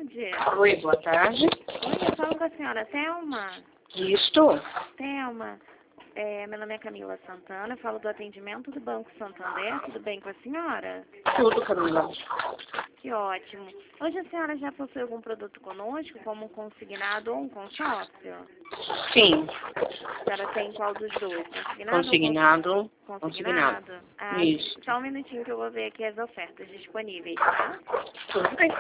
tarde. Oi, boa tarde. Oi, eu falo com a senhora Thelma. Isto? Thelma, meu nome é Camila Santana, eu falo do atendimento do Banco Santander. Tudo bem com a senhora? Tudo, Camila. Que ótimo. Hoje a senhora já possui algum produto conosco, como um consignado ou um consórcio? Sim. A senhora tem qual dos dois? Consignado. Consignado? Ah, Isso. só um minutinho que eu vou ver aqui as ofertas disponíveis, tá? Tudo bem.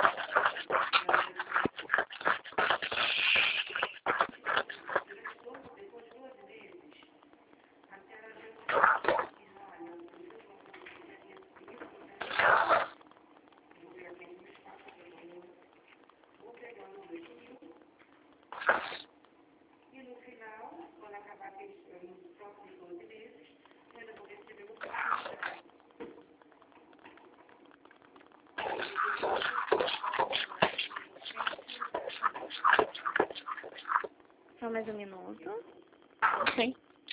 Só mais um minuto. Sim.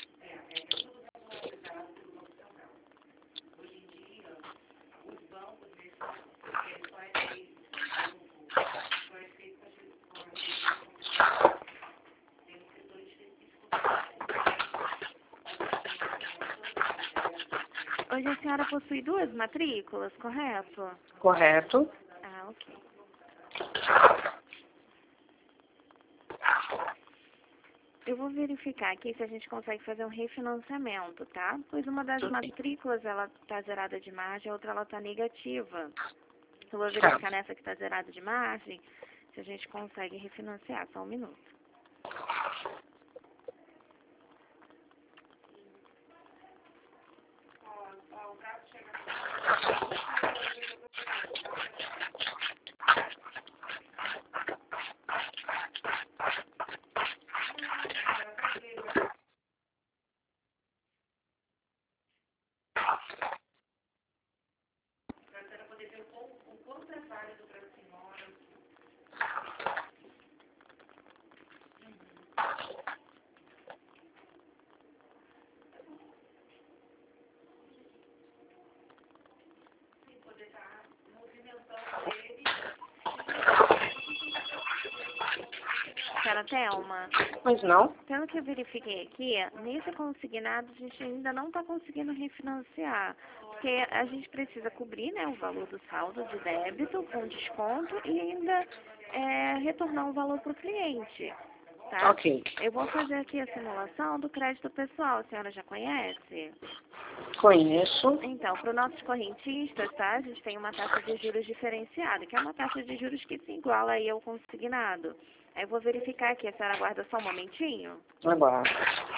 Hoje a senhora possui duas matrículas, correto? Correto. Ah, ok. Eu vou verificar aqui se a gente consegue fazer um refinanciamento, tá? Pois uma das Tudo bem. matrículas, ela tá zerada de margem, a outra ela tá negativa. Eu vou verificar nessa que tá zerada de margem, se a gente consegue refinanciar. Só um minuto. Senhora Thelma, Pois não? pelo que eu verifiquei aqui, nesse consignado a gente ainda não está conseguindo refinanciar, porque a gente precisa cobrir, né, o valor do saldo de débito com desconto e ainda retornar o valor para o cliente, tá? Ok. Eu vou fazer aqui a simulação do crédito pessoal, a senhora já conhece? Conheço. Então, para os nossos correntistas, tá, a gente tem uma taxa de juros diferenciada, que é uma taxa de juros que se iguala aí ao consignado. Aí eu vou verificar aqui, a senhora aguarda só um momentinho? Agora.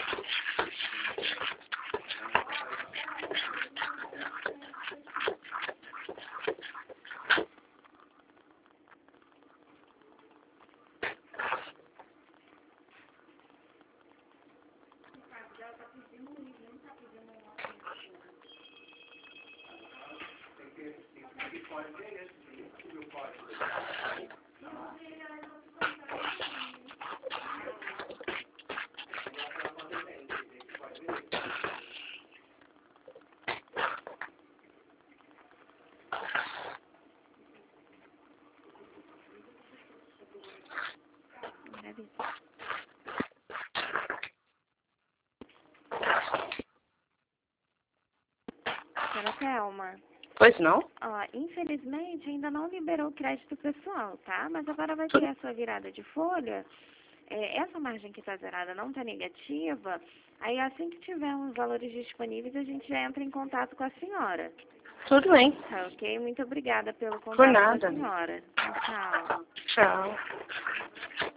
Senhora Thelma, Pois não? ó, infelizmente ainda não liberou o crédito pessoal, tá? Mas agora vai ter a sua virada de folha. Essa margem que está zerada não está negativa. Aí assim que tiver uns valores disponíveis, a gente já entra em contato com a senhora. Tudo bem. Tá, ok? Muito obrigada pelo Por contato com nada. a senhora. Tchau. Tchau.